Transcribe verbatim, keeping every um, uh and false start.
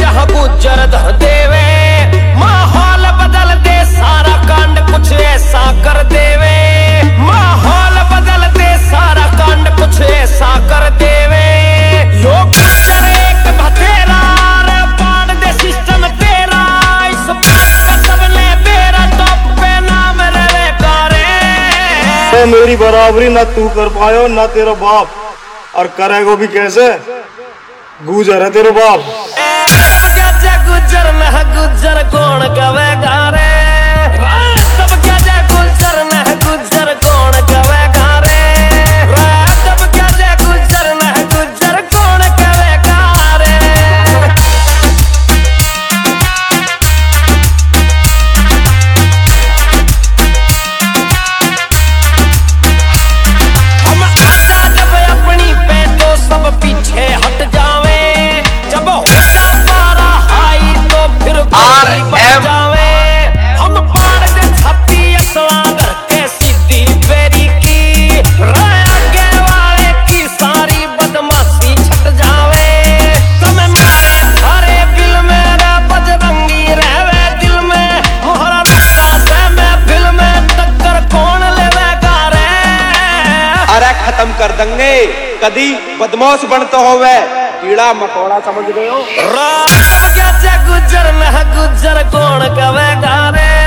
रह गुजर धर देवे, माहौल बदल दे सारा कांड कुछ ऐसा कर देवे, माहौल बदल दे सारा कांड कुछ ऐसा कर देवे। यो गुजर एक बथेरा रे पाड़ दे सिस्टम तेरा, इस बात का सबने बेरा टॉप पे नाम रे कारे। तो मेरी बराबरी ना तू कर पायो ना तेरा बाप, और करेगो भी कैसे, गुजर है तेरे बाप। सब क्या जा गुजर न गुजर कौन कवेगा रे, सब क्या जा गुजर न गुजर कौन कवेगा रे, सब क्या जा गुजर न गुजर कौन कवेगा रे। हम आजा जब अपनी पे तो सब पीछे हट जावे, जब होता पारा हाई तो फिर गोली बच जावे। हम पाड़ दे छाती असला घर के सीधी बेरी की, राय आगे वाले की सारी बदमाशी छट जावे। तुम्हें मारे थारे दिल में रे बजरंगी रहवे दिल में, मोहरा रखता से मैं दिल में टक्कर कौन लेवेगा रे। अरे खत्म कर देंगे कदी बदमाश बनता होवे, कीड़ा मकोड़ा समझ गए हो। सब क्या गुजर न गुजर कौन कवेगा रे।